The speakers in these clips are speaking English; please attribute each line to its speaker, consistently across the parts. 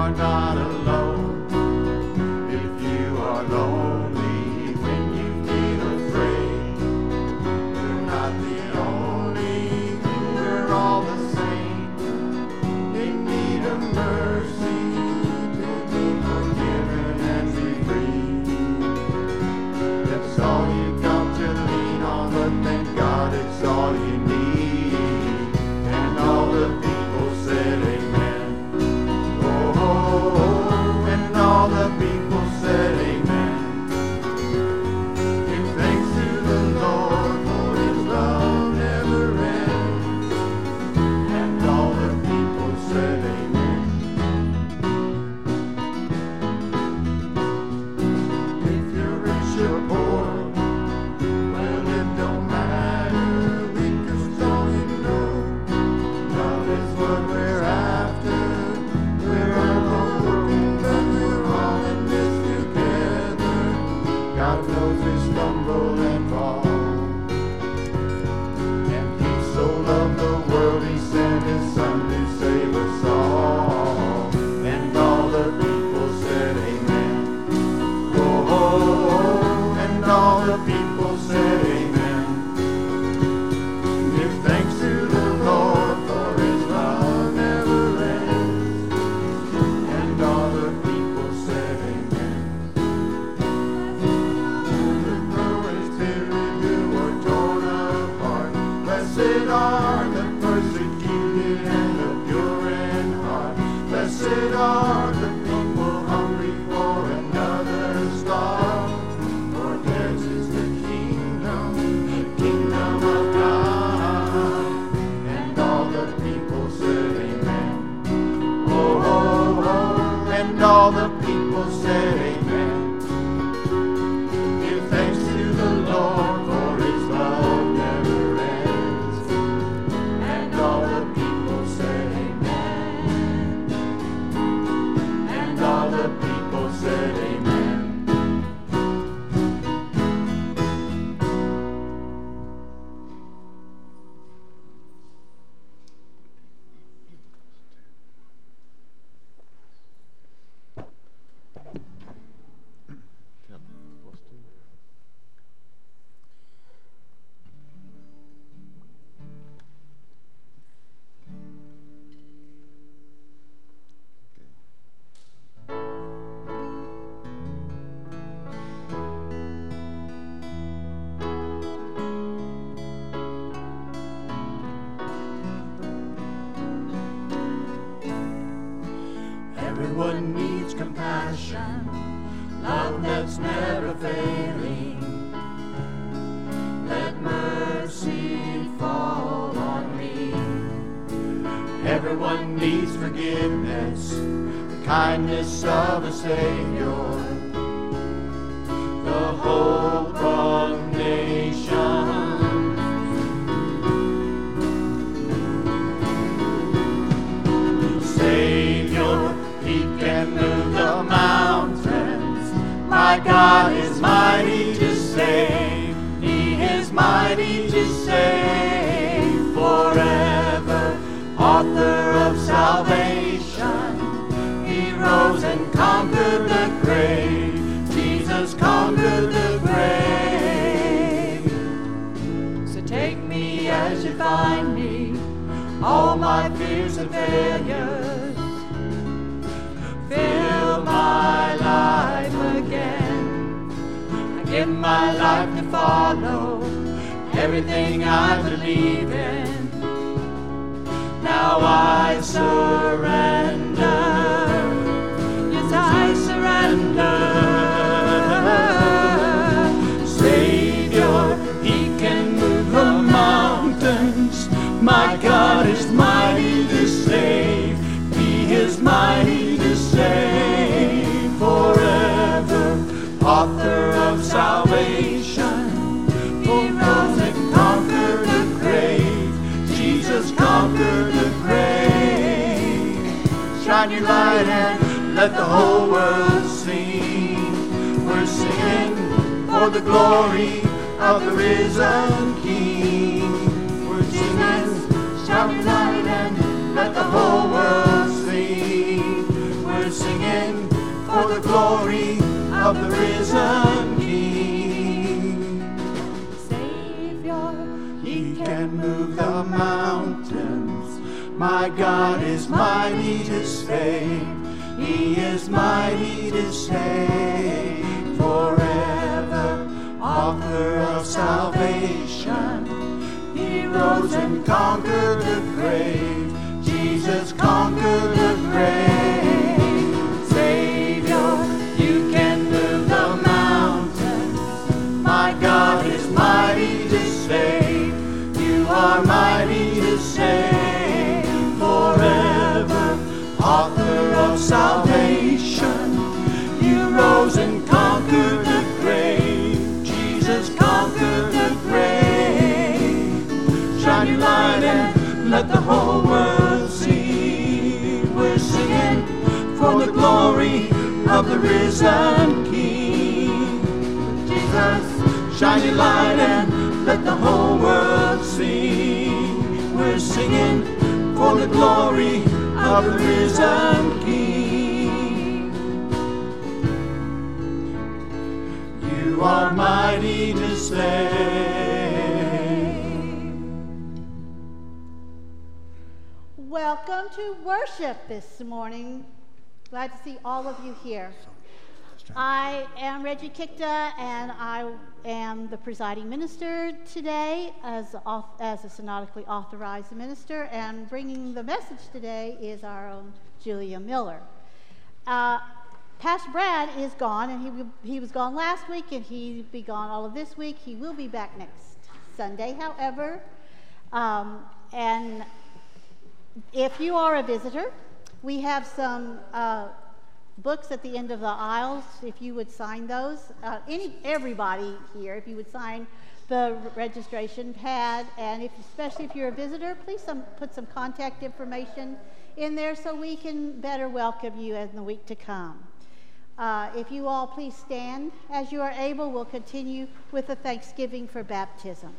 Speaker 1: are not alone. If you are lonely when you feel afraid, we're not the only, we're all the same. In need of mercy to be forgiven and be free. That's all you got to lean on, but thank God it's all you need. And all the people said amen. Oh, and all the people said amen. Give thanks to the Lord, for his love never ends. And all the people said amen. If you're rich or poor, well, it don't matter, because all you know, love is what we're after. We're all working, but we're all in this together. God knows we stumble and fall, and he so loved the world, he sent his son to save us all. And all the people said amen. Oh, and all the people said amen. Give thanks to the Lord, for his love never ends. And all the people said amen. The broken spirit who are torn apart, blessed are the persecuted and the pure in heart. Blessed are the people hungry for another star. For theirs is the kingdom of God. And all the people said amen. Oh, oh, oh, and all the people said amen. Give thanks to the Lord, for his love never ends. And all the people said amen. And all the people said amen. Everyone needs compassion, love that's never failing. Let mercy fall on me. Everyone needs forgiveness, the kindness of a Savior, the hope of nations. Savior, he can move the mountains. My God is mighty to save. He is mighty to save forever. Author of salvation, he rose and conquered the grave. Jesus conquered the grave. So take me as you find me, all my fears and failures. Fill my life again. I give my life to follow everything I believe in. Now I surrender. Yes, I surrender. Savior, he can move the mountains. My God is mighty to save. He is mighty to save forever. Author of salvation, he rose and conquered the grave. Jesus conquered the grave. Shine your light and let the whole world sing. We're singing for the glory of the risen King. We're singing, shine your light and let the whole world sing. We're singing risen King.
Speaker 2: Savior,
Speaker 1: He can move the mountains. My God is mighty to save. He is mighty to save. Forever, author of salvation. He rose and conquered the grave. Jesus conquered the grave. Savior, you can move the mountains. My God is mighty to save. You are mighty to save. Forever, author of salvation. You rose and conquered the grave. Jesus conquered the grave. Shine your light and let the whole world see. We're singing for the glory of the risen King. Jesus, shine your light and let the whole world see. We're singing for the glory of the risen King. You are mighty to save.
Speaker 3: Welcome to worship this morning. Glad to see all of you here. I am Reggie Kikta, and I am the presiding minister today as a synodically authorized minister, and bringing the message today is our own Julia Miller. Pastor Brad is gone, and he was gone last week, and he'll be gone all of this week. He will be back next Sunday, however. And if you are a visitor, we have some books at the end of the aisles. If you would sign those, everybody here, if you would sign the registration pad, and especially if you're a visitor, please put some contact information in there so we can better welcome you in the week to come. If you all please stand as you are able, we'll continue with the thanksgiving for baptism.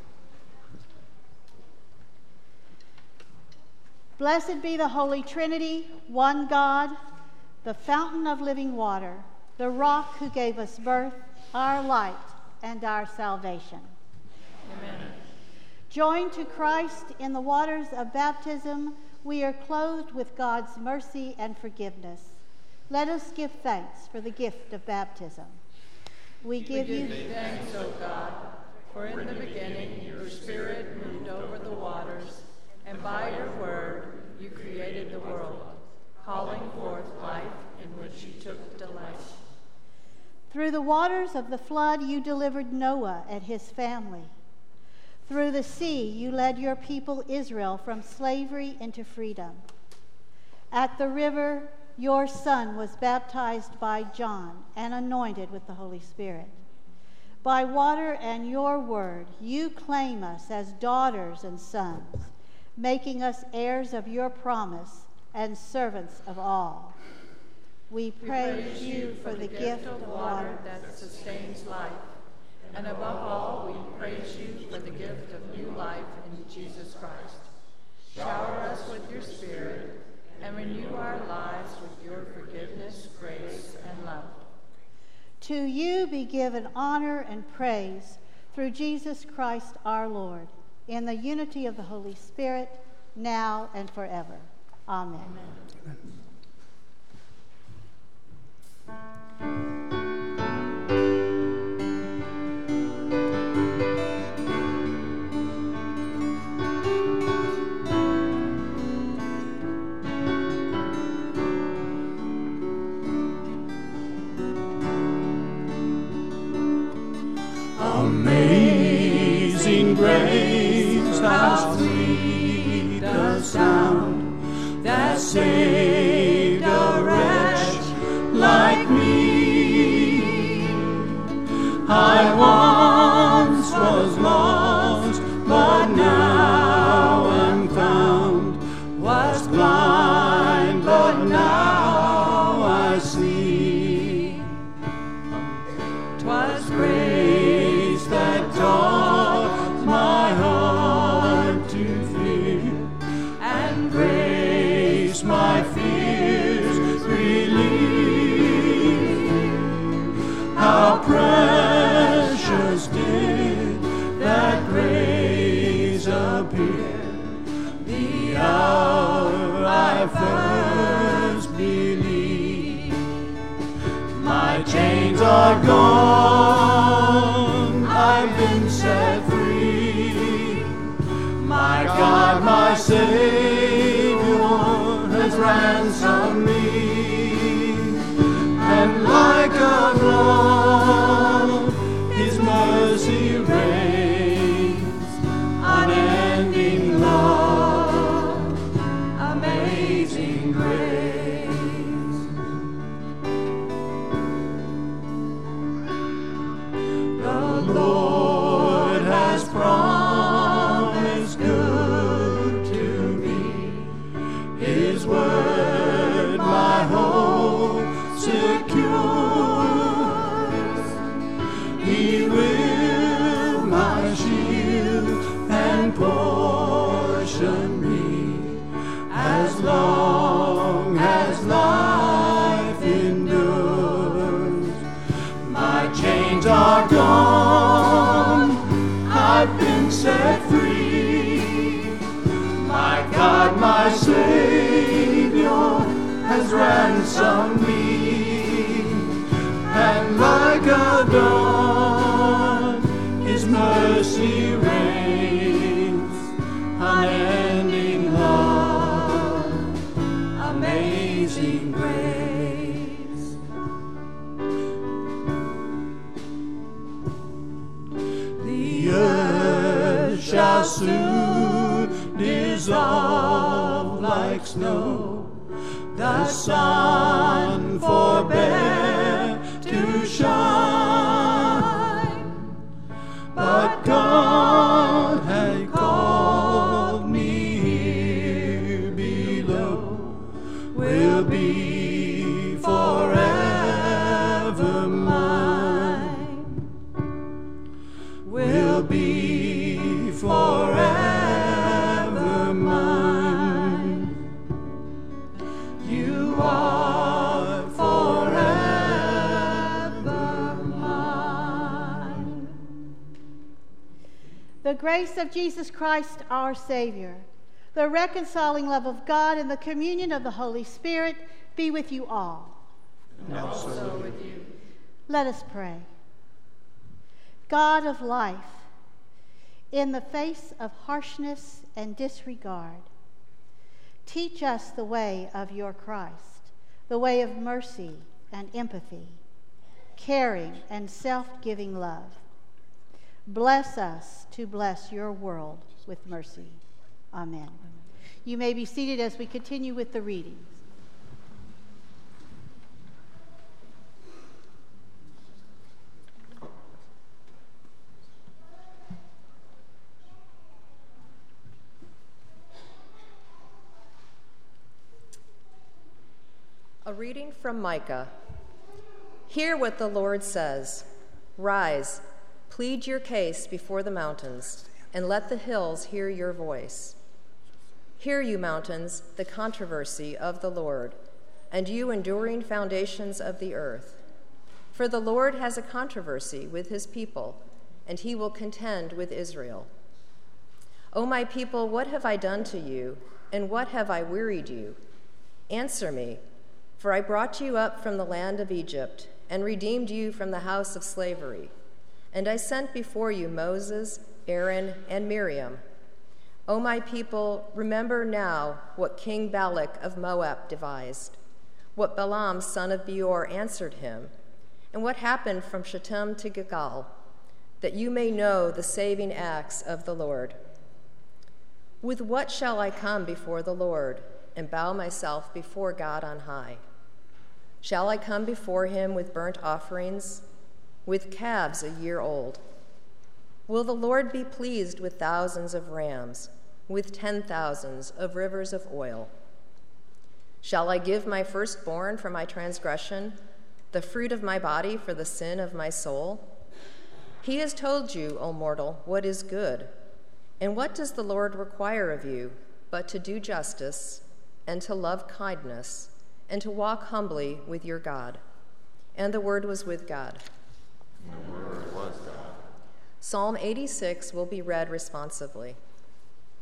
Speaker 3: Blessed be the Holy Trinity, one God, the fountain of living water, the rock who gave us birth, our light, and our salvation.
Speaker 2: Amen.
Speaker 3: Joined to Christ in the waters of baptism, we are clothed with God's mercy and forgiveness. Let us give thanks for the gift of baptism. We give you
Speaker 2: thanks, O God, for in the beginning your Spirit moved over the waters, and by your word you created the world, calling forth life in which you took delight.
Speaker 3: Through the waters of the flood you delivered Noah and his family. Through the sea you led your people Israel from slavery into freedom. At the river your son was baptized by John and anointed with the Holy Spirit. By water and your word you claim us as daughters and sons, making us heirs of your promise and servants of all. We praise you for the gift of water
Speaker 2: that sustains life, and above all we praise you for the gift of new life in Jesus Christ. Shower us with your Spirit and renew our lives with your forgiveness, grace, and love.
Speaker 3: To you be given honor and praise through Jesus Christ our Lord, in the unity of the Holy Spirit, now and forever. Amen.
Speaker 1: Amazing grace, how sweet the sound that saved a wretch like me. I once was lost, but now am found. Was blind, but now I see. 'Twas grace that taught my heart to appeared, the hour I first believed. My chains are gone, I've been set free. My God, my Savior, has ransomed me. And like a flood, His mercy reigns, unending love, amazing grace. The Lord has promised good to me. His word my hope secures. He will my shield and portion me, as long as life endures. My chains are gone, I've been set free. My God, my Savior, has ransomed me. And like a dawn, His mercy reigns, unending love, amazing grace. The earth shall soon dissolve like snow, the sun forbear to shine, but God had called me here below, will be forever mine, will be forever mine. You are forever mine.
Speaker 3: The grace of Jesus Christ, our Savior, the reconciling love of God, and the communion of the Holy Spirit be with you all.
Speaker 2: And also with you.
Speaker 3: Let us pray. God of life, in the face of harshness and disregard, teach us the way of your Christ, the way of mercy and empathy, caring and self-giving love. Bless us to bless your world with mercy. Amen. You may be seated as we continue with the readings.
Speaker 4: A reading from Micah. Hear what the Lord says. Rise, plead your case before the mountains, and let the hills hear your voice. Hear, you mountains, the controversy of the Lord, and you enduring foundations of the earth. For the Lord has a controversy with his people, and he will contend with Israel. O my people, what have I done to you, and what have I wearied you? Answer me. For I brought you up from the land of Egypt and redeemed you from the house of slavery. And I sent before you Moses, Aaron, and Miriam. O my people, remember now what King Balak of Moab devised, what Balaam son of Beor answered him, and what happened from Shittim to Gilgal, that you may know the saving acts of the Lord. With what shall I come before the Lord and bow myself before God on high? Shall I come before him with burnt offerings, with calves a year old? Will the Lord be pleased with thousands of rams, with 10,000s of rivers of oil? Shall I give my firstborn for my transgression, the fruit of my body for the sin of my soul? He has told you, O mortal, what is good. And what does the Lord require of you but to do justice and to love kindness and to walk humbly with your God? And the word was with God.
Speaker 5: The word was God.
Speaker 4: Psalm 86 will be read responsively.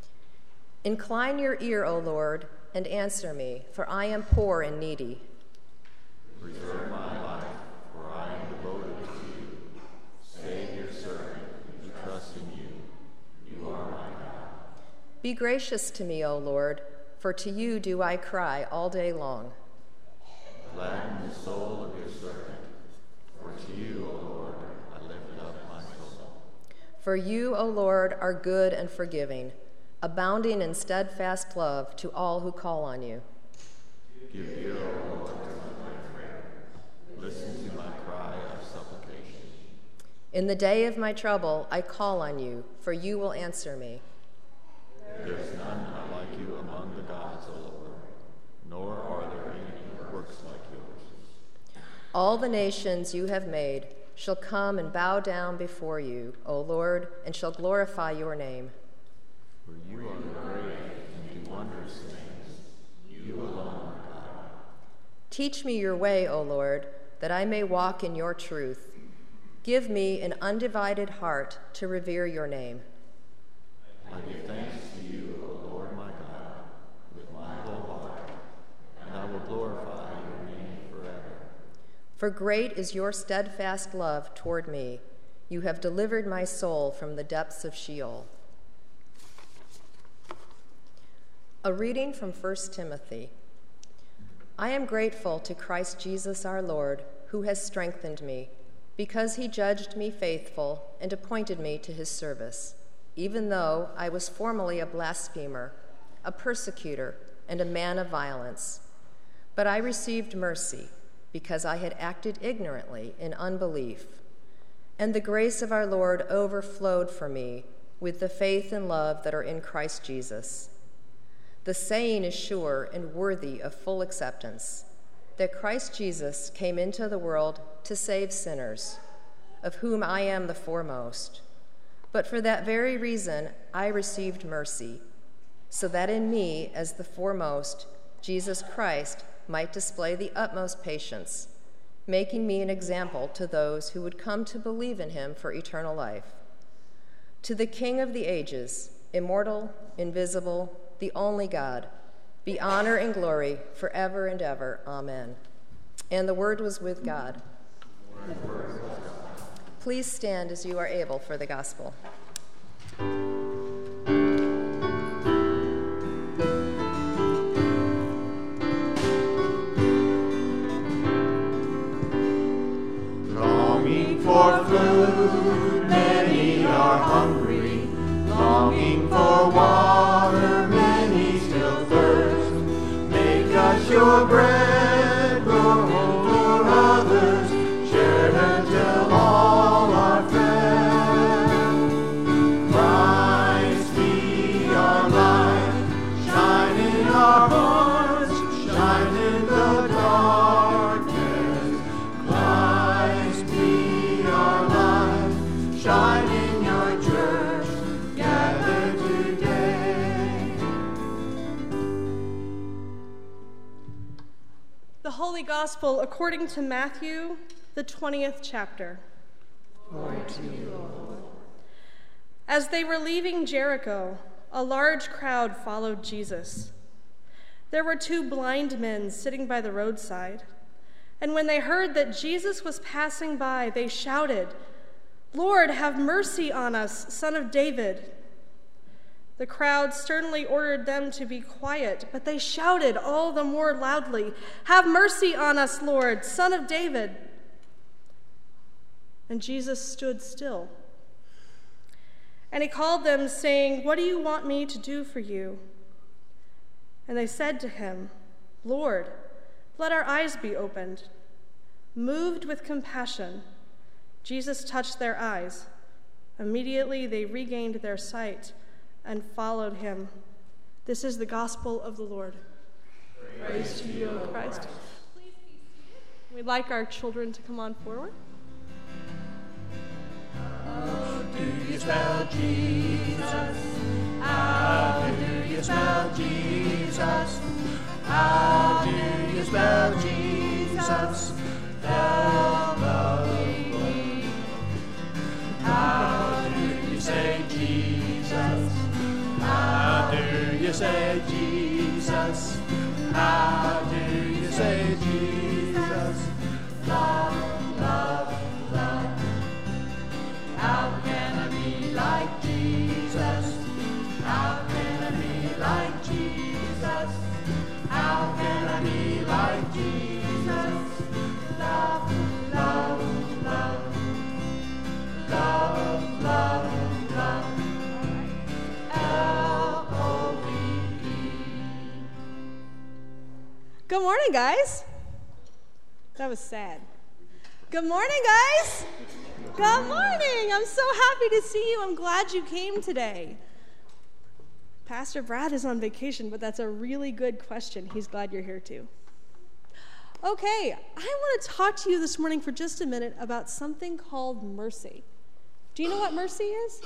Speaker 4: Incline your ear, O Lord, and answer me, for I am poor and needy.
Speaker 1: Preserve my life, for I am devoted to you. Save your servant, who trusts in you. You are my God.
Speaker 4: Be gracious to me, O Lord, for to you do I cry all day long.
Speaker 1: Gladden the soul of your servant, for to you, O Lord, I lift up my soul.
Speaker 4: For you, O Lord, are good and forgiving, abounding in steadfast love to all who call on you.
Speaker 1: Give ear, O Lord, to my prayer. Listen to my cry of supplication.
Speaker 4: In the day of my trouble, I call on you, for you will answer me.
Speaker 1: There is none like you among the gods, O Lord, nor are there any works like yours.
Speaker 4: All the nations you have made shall come and bow down before you, O Lord, and shall glorify your name.
Speaker 1: For you are great and do wondrous things. You alone are God.
Speaker 4: Teach me your way, O Lord, that I may walk in your truth. Give me an undivided heart to revere your name.
Speaker 1: I give thanks to you, O Lord my God, with my whole heart, and I will glorify your name forever.
Speaker 4: For great is your steadfast love toward me. You have delivered my soul from the depths of Sheol. A reading from 1 Timothy. I am grateful to Christ Jesus our Lord, who has strengthened me, because he judged me faithful and appointed me to his service, even though I was formerly a blasphemer, a persecutor, and a man of violence. But I received mercy, because I had acted ignorantly in unbelief. And the grace of our Lord overflowed for me with the faith and love that are in Christ Jesus. The saying is sure and worthy of full acceptance, that Christ Jesus came into the world to save sinners, of whom I am the foremost. But for that very reason I received mercy, so that in me, as the foremost, Jesus Christ might display the utmost patience, making me an example to those who would come to believe in him for eternal life. To the King of the ages, immortal, invisible, the only God, be honor and glory forever and ever. Amen. And the Word was with God. Please stand as you are able for the gospel.
Speaker 1: Longing for food, many are hungry. Longing for water, many still thirst. Make us your bread, Lord, for others. Share it until all are fed. Christ be our light, shine in our hearts, shine in the darkness. Christ be our light, shine in your church, gathered today.
Speaker 5: The Holy Gospel according to Matthew, the 20th chapter.
Speaker 1: Glory to you, Lord.
Speaker 5: As they were leaving Jericho, a large crowd followed Jesus. There were 2 blind men sitting by the roadside, and when they heard that Jesus was passing by, they shouted, "Lord, have mercy on us, Son of David." The crowd sternly ordered them to be quiet, but they shouted all the more loudly, "Have mercy on us, Lord, Son of David." And Jesus stood still. And he called them, saying, "What do you want me to do for you?" And they said to him, "Lord, let our eyes be opened." Moved with compassion, Jesus touched their eyes. Immediately they regained their sight and followed him. This is the gospel of the Lord. Praise to you, O Christ. Please be seated. We'd like our children to come on forward.
Speaker 1: How do you spell Jesus? How do you spell Jesus? How do you spell Jesus? L-O-V. How do you say Jesus? How do you say Jesus? How do you say Jesus? Love, love, love. How can I be like Jesus? How can I be like Jesus? How can I be like Jesus? Love, love, love. Love, love, love. L-O-V-E.
Speaker 5: Good morning, guys. That was sad. Good morning, guys. Good morning. I'm so happy to see you. I'm glad you came today. Pastor Brad is on vacation, but that's a really good question. He's glad you're here too. Okay, I want to talk to you this morning for just a minute about something called mercy. Do you know what mercy is?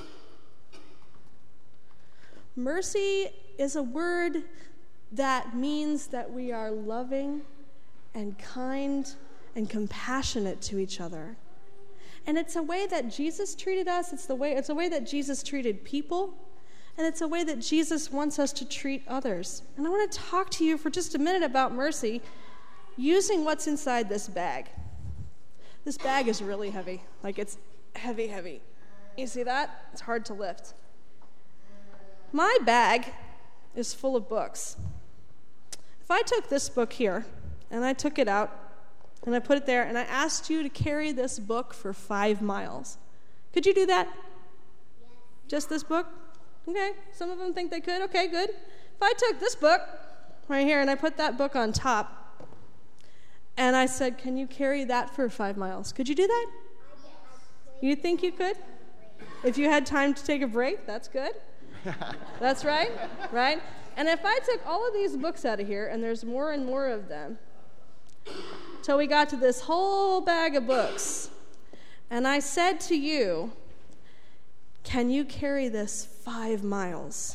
Speaker 5: Mercy is a word that means that we are loving and kind and compassionate to each other. And it's a way that Jesus treated us. It's a way that Jesus treated people. And it's a way that Jesus wants us to treat others. And I want to talk to you for just a minute about mercy using what's inside this bag. This bag is really heavy. Like, it's heavy, heavy. You see that? It's hard to lift. My bag is full of books. If I took this book here, and I took it out, and I put it there, and I asked you to carry this book for 5 miles, could you do that? Yes. Just this book? Okay, some of them think they could. Okay, good. If I took this book right here, and I put that book on top, and I said, can you carry that for 5 miles? Could you do that? You think you could? If you had time to take a break, that's good. That's right, right? And if I took all of these books out of here, and there's more and more of them, till we got to this whole bag of books, and I said to you, can you carry this 5 miles?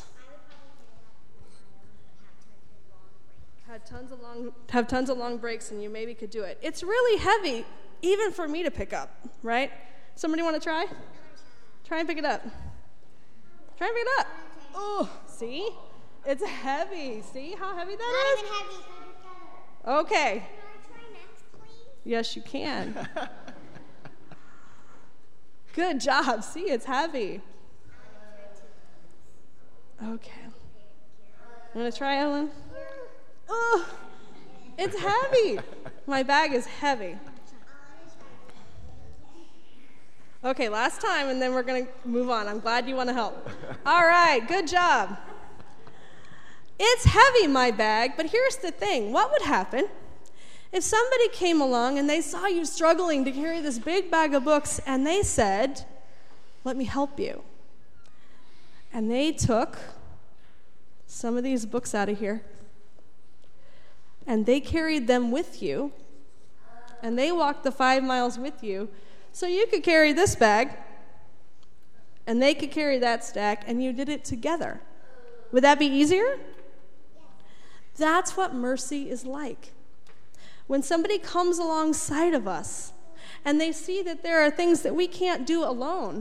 Speaker 5: Have tons of long breaks, and you maybe could do it. It's really heavy, even for me to pick up, right? Somebody want to try? Try and pick it up. Try and pick it up. Oh, see? It's heavy. See how heavy that is?
Speaker 6: Not even heavy.
Speaker 5: Okay.
Speaker 6: Can I try next, please?
Speaker 5: Yes, you can. Good job. See, it's heavy. Okay. You want to try, Ellen? Oh, it's heavy. My bag is heavy. Okay, last time, and then we're going to move on. I'm glad you want to help. All right, good job. It's heavy, my bag, but here's the thing. What would happen if somebody came along and they saw you struggling to carry this big bag of books, and they said, let me help you? And they took some of these books out of here, and they carried them with you, and they walked the 5 miles with you, so you could carry this bag, and they could carry that stack, and you did it together. Would that be easier? That's what mercy is like. When somebody comes alongside of us, and they see that there are things that we can't do alone,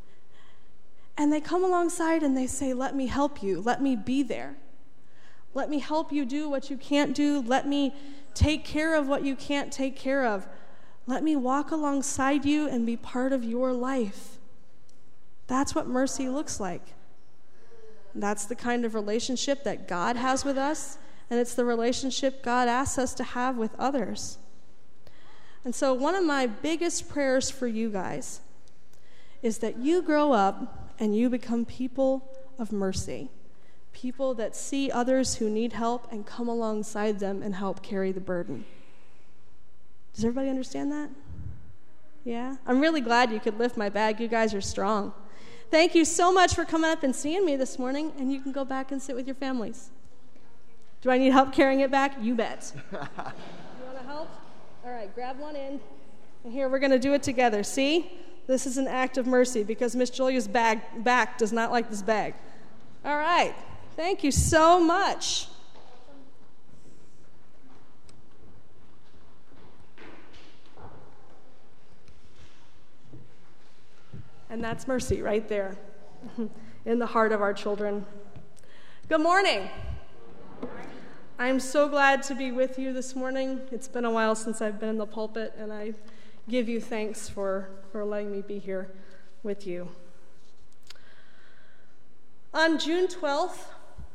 Speaker 5: and they come alongside and they say, let me help you, let me be there. Let me help you do what you can't do. Let me take care of what you can't take care of. Let me walk alongside you and be part of your life. That's what mercy looks like. That's the kind of relationship that God has with us, and it's the relationship God asks us to have with others. And so one of my biggest prayers for you guys is that you grow up and you become people of mercy. People that see others who need help and come alongside them and help carry the burden. Does everybody understand that? Yeah? I'm really glad you could lift my bag. You guys are strong. Thank you so much for coming up and seeing me this morning, and you can go back and sit with your families. Do I need help carrying it back? You bet. You want to help? All right, grab one end. And here, we're going to do it together. See? This is an act of mercy because Miss Julia's back does not like this bag. All right. Thank you so much. And that's mercy right there in the heart of our children. Good morning. I'm so glad to be with you this morning. It's been a while since I've been in the pulpit, and I give you thanks for letting me be here with you. On June 12th,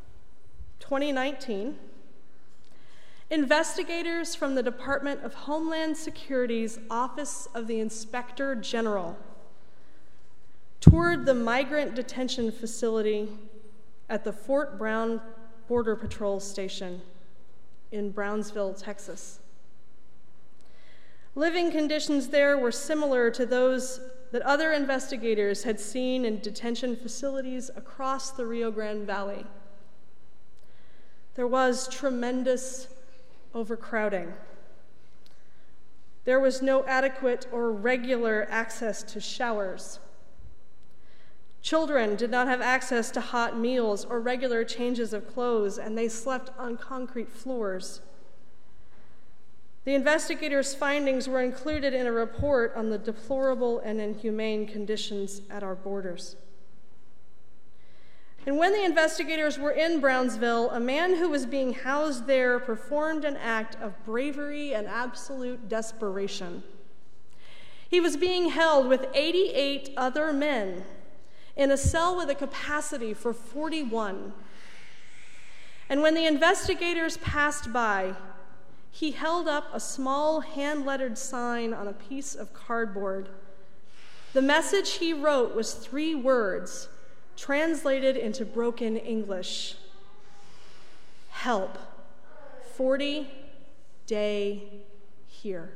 Speaker 5: 2019, investigators from the Department of Homeland Security's Office of the Inspector General toured the migrant detention facility at the Fort Brown Border Patrol Station in Brownsville, Texas. Living conditions there were similar to those that other investigators had seen in detention facilities across the Rio Grande Valley. There was tremendous overcrowding. There was no adequate or regular access to showers. Children did not have access to hot meals or regular changes of clothes, and they slept on concrete floors. The investigators' findings were included in a report on the deplorable and inhumane conditions at our borders. And when the investigators were in Brownsville, a man who was being housed there performed an act of bravery and absolute desperation. He was being held with 88 other men in a cell with a capacity for 41. And when the investigators passed by, he held up a small hand-lettered sign on a piece of cardboard. The message he wrote was 3 words, translated into broken English: help, 40 day here.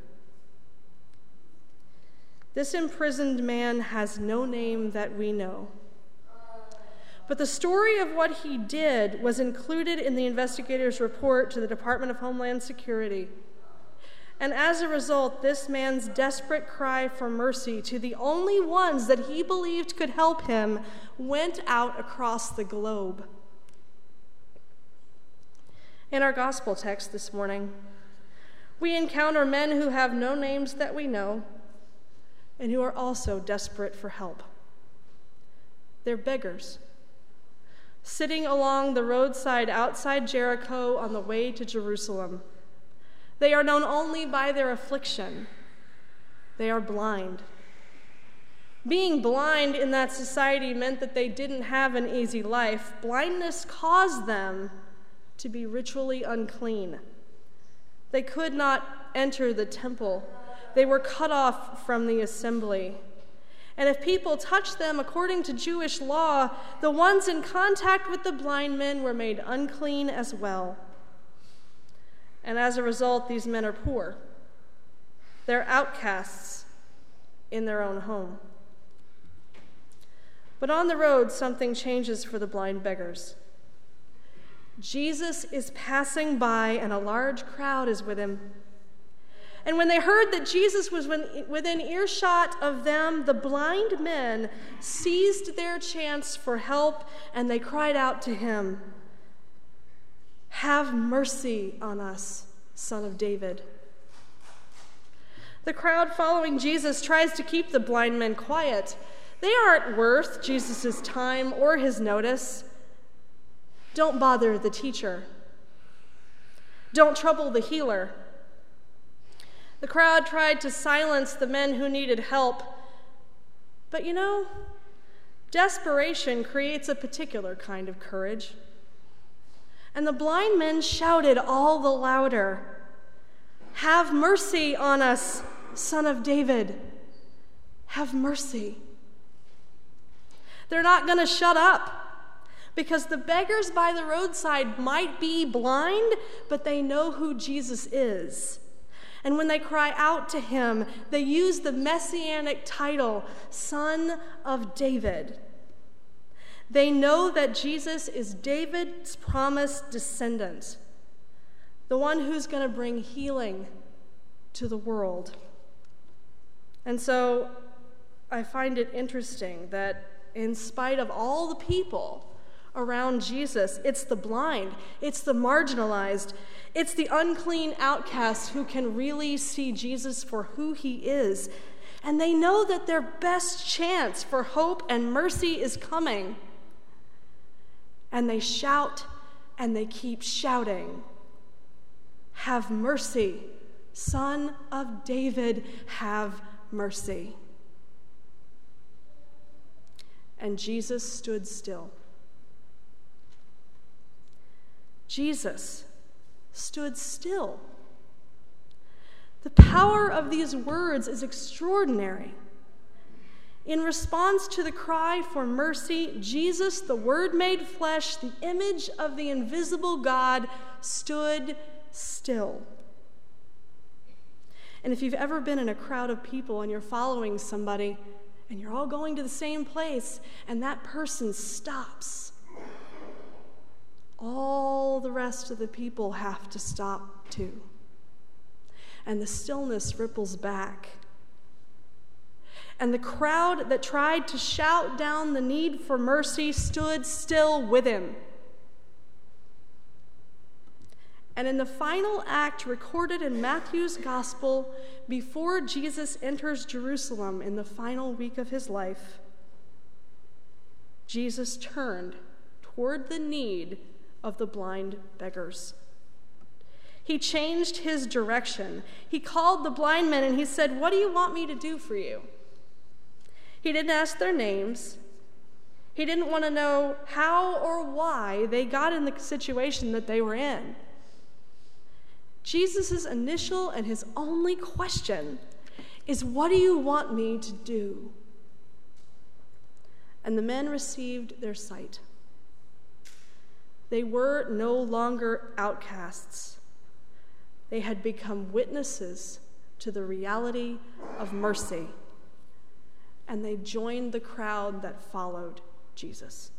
Speaker 5: This imprisoned man has no name that we know. But the story of what he did was included in the investigators' report to the Department of Homeland Security. And as a result, this man's desperate cry for mercy to the only ones that he believed could help him went out across the globe. In our gospel text this morning, we encounter men who have no names that we know and who are also desperate for help. They're beggars, sitting along the roadside outside Jericho on the way to Jerusalem. They are known only by their affliction. They are blind. Being blind in that society meant that they didn't have an easy life. Blindness caused them to be ritually unclean. They could not enter the temple. They were cut off from the assembly. And if people touched them according to Jewish law, the ones in contact with the blind men were made unclean as well. And as a result, these men are poor. They're outcasts in their own home. But on the road, something changes for the blind beggars. Jesus is passing by, and a large crowd is with him. And when they heard that Jesus was within earshot of them, the blind men seized their chance for help, and they cried out to him, "Have mercy on us, Son of David." The crowd following Jesus tries to keep the blind men quiet. They aren't worth Jesus' time or his notice. Don't bother the teacher. Don't trouble the healer. The crowd tried to silence the men who needed help. But you know, desperation creates a particular kind of courage. And the blind men shouted all the louder, "Have mercy on us, Son of David. Have mercy." They're not going to shut up, because the beggars by the roadside might be blind, but they know who Jesus is. And when they cry out to him, they use the messianic title, Son of David. They know that Jesus is David's promised descendant, the one who's going to bring healing to the world. And so I find it interesting that in spite of all the people around Jesus, it's the blind, it's the marginalized, it's the unclean outcasts who can really see Jesus for who he is. And they know that their best chance for hope and mercy is coming. And they shout and they keep shouting, "Have mercy, Son of David, have mercy." And Jesus stood still. Jesus stood still. The power of these words is extraordinary. In response to the cry for mercy, Jesus, the Word made flesh, the image of the invisible God, stood still. And if you've ever been in a crowd of people and you're following somebody and you're all going to the same place and that person stops, all the rest of the people have to stop too. And the stillness ripples back. And the crowd that tried to shout down the need for mercy stood still with him. And in the final act recorded in Matthew's gospel, before Jesus enters Jerusalem in the final week of his life, Jesus turned toward the need of the blind beggars. He changed his direction. He called the blind men and he said, "What do you want me to do for you?" He didn't ask their names. He didn't want to know how or why they got in the situation that they were in. Jesus' initial and his only question is, "What do you want me to do?" And the men received their sight. They were no longer outcasts. They had become witnesses to the reality of mercy. And they joined the crowd that followed Jesus.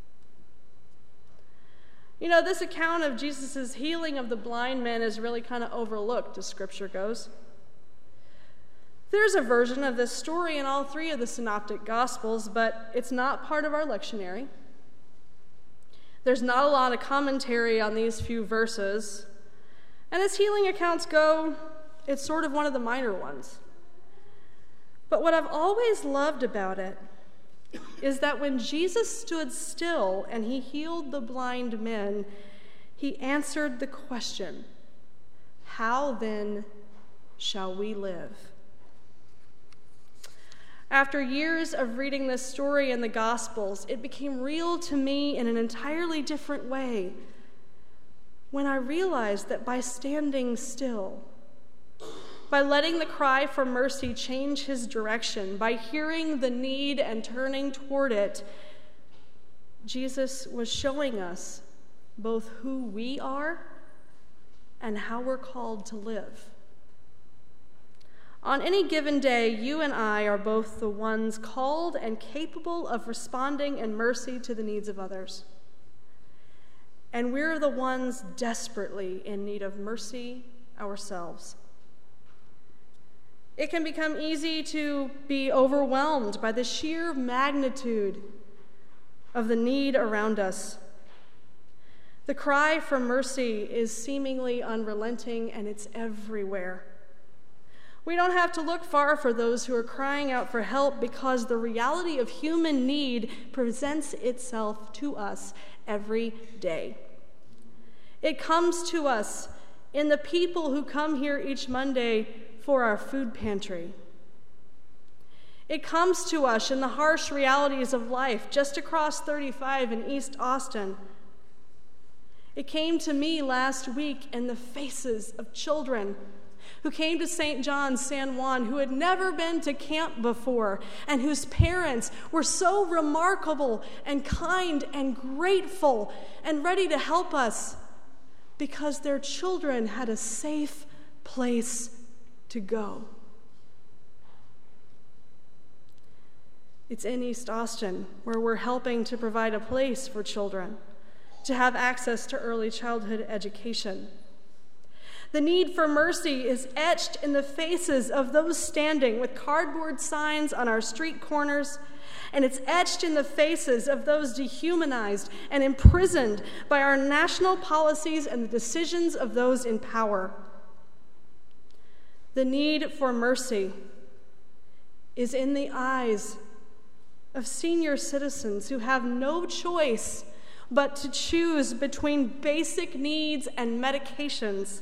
Speaker 5: You know, this account of Jesus' healing of the blind man is really kind of overlooked as Scripture goes. There's a version of this story in all three of the Synoptic Gospels, but it's not part of our lectionary. There's not a lot of commentary on these few verses. And as healing accounts go, it's sort of one of the minor ones. But what I've always loved about it is that when Jesus stood still and he healed the blind men, he answered the question, "How then shall we live?" After years of reading this story in the Gospels, it became real to me in an entirely different way when I realized that by standing still, by letting the cry for mercy change his direction, by hearing the need and turning toward it, Jesus was showing us both who we are and how we're called to live. On any given day, you and I are both the ones called and capable of responding in mercy to the needs of others. And we're the ones desperately in need of mercy ourselves. It can become easy to be overwhelmed by the sheer magnitude of the need around us. The cry for mercy is seemingly unrelenting, and it's everywhere. We don't have to look far for those who are crying out for help because the reality of human need presents itself to us every day. It comes to us in the people who come here each Monday for our food pantry. It comes to us in the harsh realities of life just across 35 in East Austin. It came to me last week in the faces of children who came to St. John's San Juan, who had never been to camp before, and whose parents were so remarkable and kind and grateful and ready to help us because their children had a safe place to go. It's in East Austin where we're helping to provide a place for children to have access to early childhood education. The need for mercy is etched in the faces of those standing with cardboard signs on our street corners, and it's etched in the faces of those dehumanized and imprisoned by our national policies and the decisions of those in power. The need for mercy is in the eyes of senior citizens who have no choice but to choose between basic needs and medications.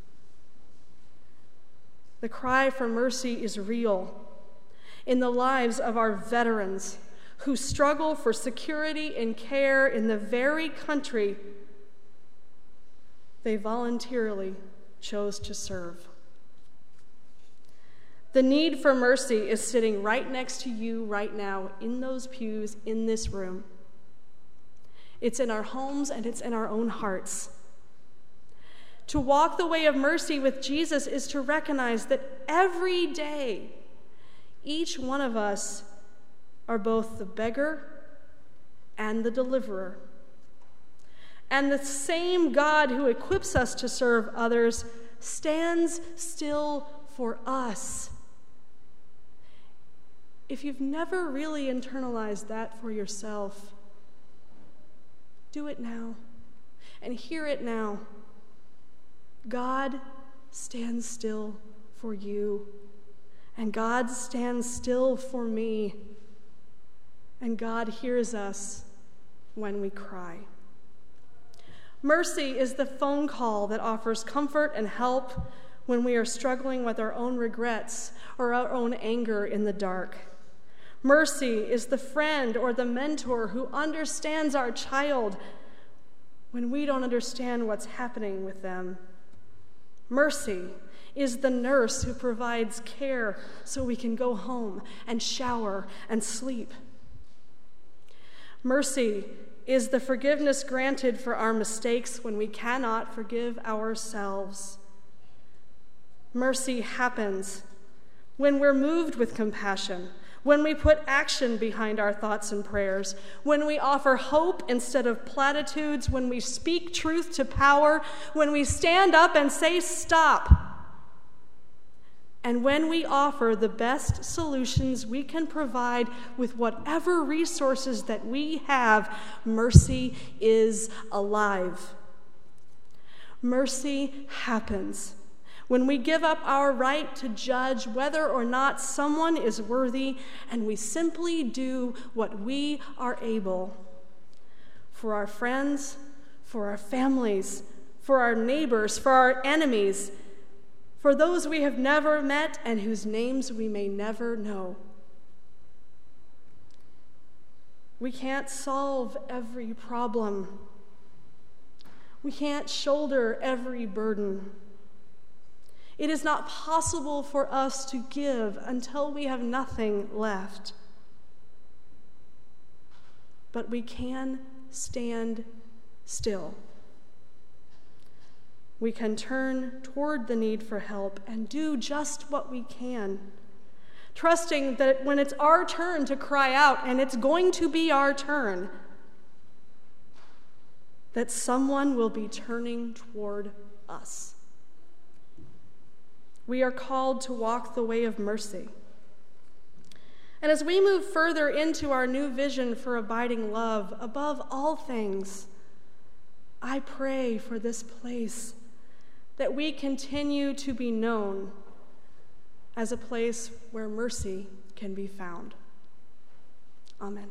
Speaker 5: The cry for mercy is real in the lives of our veterans who struggle for security and care in the very country they voluntarily chose to serve. The need for mercy is sitting right next to you right now in those pews in this room. It's in our homes and it's in our own hearts. To walk the way of mercy with Jesus is to recognize that every day, each one of us are both the beggar and the deliverer. And the same God who equips us to serve others stands still for us. If you've never really internalized that for yourself, do it now and hear it now. God stands still for you, and God stands still for me, and God hears us when we cry. Mercy is the phone call that offers comfort and help when we are struggling with our own regrets or our own anger in the dark. Mercy is the friend or the mentor who understands our child when we don't understand what's happening with them. Mercy is the nurse who provides care so we can go home and shower and sleep. Mercy is the forgiveness granted for our mistakes when we cannot forgive ourselves. Mercy happens when we're moved with compassion, when we put action behind our thoughts and prayers, when we offer hope instead of platitudes, when we speak truth to power, when we stand up and say stop, and when we offer the best solutions we can provide with whatever resources that we have. Mercy is alive. Mercy happens when we give up our right to judge whether or not someone is worthy, and we simply do what we are able for our friends, for our families, for our neighbors, for our enemies, for those we have never met and whose names we may never know. We can't solve every problem. We can't shoulder every burden. It is not possible for us to give until we have nothing left. But we can stand still. We can turn toward the need for help and do just what we can, trusting that when it's our turn to cry out, and it's going to be our turn, that someone will be turning toward us. We are called to walk the way of mercy. And as we move further into our new vision for abiding love, above all things, I pray for this place that we continue to be known as a place where mercy can be found. Amen.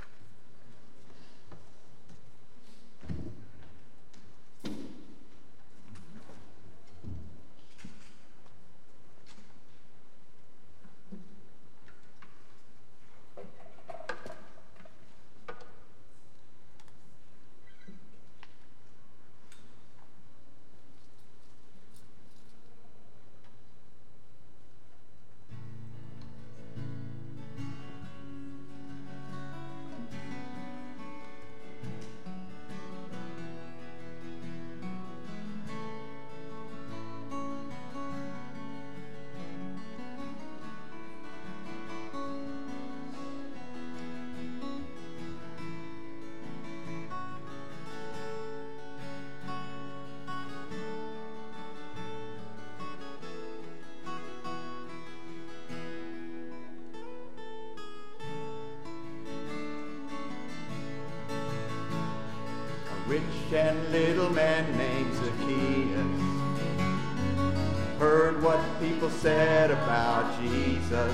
Speaker 1: Rich and little man named Zacchaeus heard what people said about Jesus.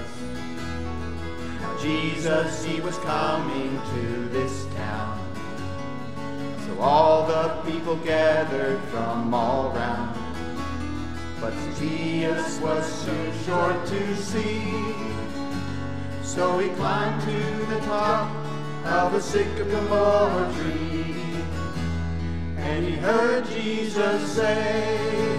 Speaker 1: Now Jesus, he was coming to this town. So all the people gathered from all round, but Zacchaeus was too short to see. So he climbed to the top of a sycamore tree, and he heard Jesus say,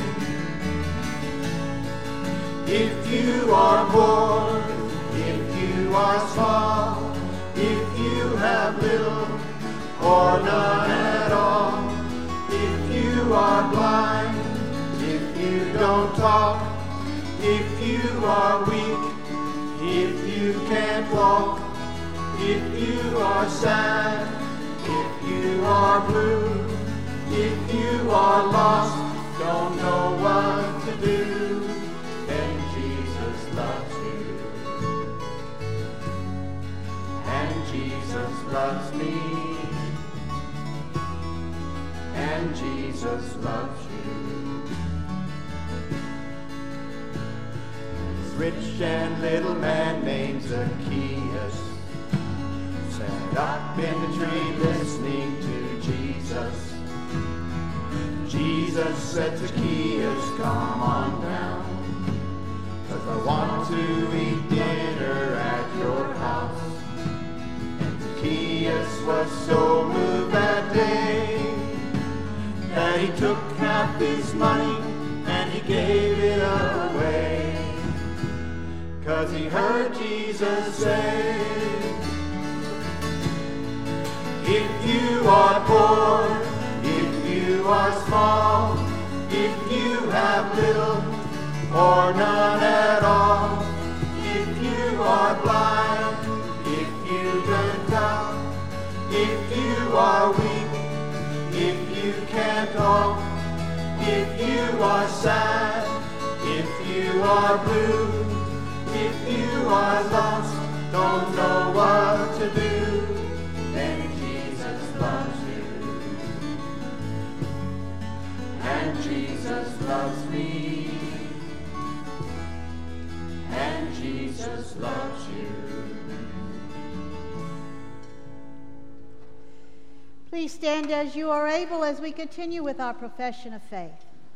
Speaker 1: if you are poor, if you are small, if you have little or none at all, if you are blind, if you don't talk, if you are weak, if you can't walk, if you are sad, if you are blue, if you are lost, don't know what to do, then Jesus loves you. And Jesus loves me. And Jesus loves you. This rich and little man named Zacchaeus sat up in the tree listening to Jesus. Jesus said, Zacchaeus, come on down, 'cause I want to eat dinner at your house. And Zacchaeus was so moved that day that he took half his money and he gave it away, 'cause he heard Jesus say, if you are poor, if you are small, if you have little or none at all, if you are blind, if you don't talk, if you are weak, if you can't talk, if you are sad, if you are blue, if you are lost, don't know what to do, then Jesus loves you. And Jesus loves me. And Jesus loves you.
Speaker 3: Please stand as you are able as we continue with our profession of faith.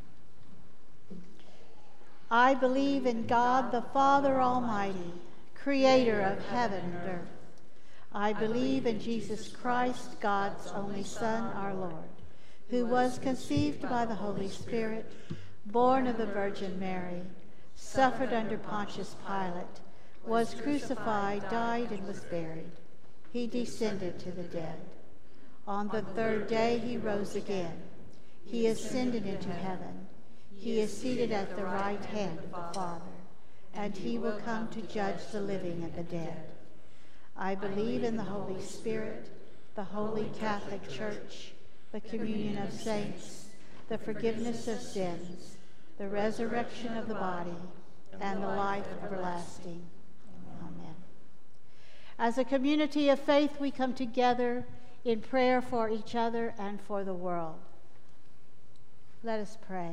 Speaker 3: I believe in God, the Father Almighty, creator of heaven and earth. I believe in Jesus Christ, God's only Son, our Lord, who was conceived by the Holy Spirit, born of the Virgin Mary, suffered under Pontius Pilate, was crucified, died, and was buried. He descended to the dead. On the third day he rose again. He ascended into heaven. He is seated at the right hand of the Father, and he will come to judge the living and the dead. I believe in the Holy Spirit, the Holy Catholic Church, the communion of saints, the forgiveness of sins, the resurrection of the body, and the life everlasting. Amen. As a community of faith, we come together in prayer for each other and for the world. Let us pray.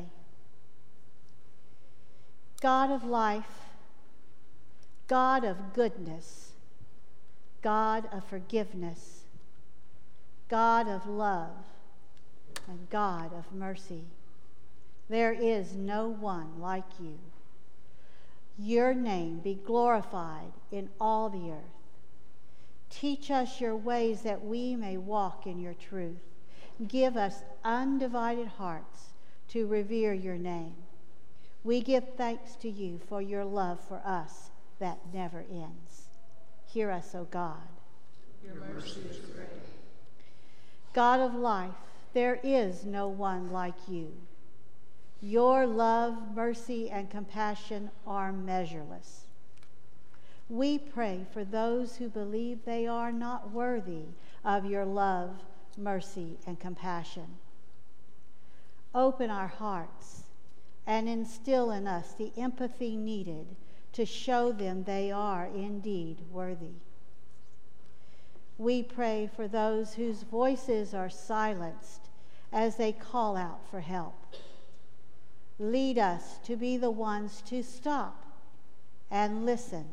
Speaker 3: God of life, God of goodness, God of forgiveness, God of love, and God of mercy, there is no one like you. Your name be glorified in all the earth. Teach us your ways that we may walk in your truth. Give us undivided hearts to revere your name. We give thanks to you for your love for us that never ends. Hear us, O God.
Speaker 2: Your mercy is great.
Speaker 3: God of life, there is no one like you. Your love, mercy, and compassion are measureless. We pray for those who believe they are not worthy of your love, mercy, and compassion. Open our hearts and instill in us the empathy needed to show them they are indeed worthy. We pray for those whose voices are silenced as they call out for help. Lead us to be the ones to stop and listen,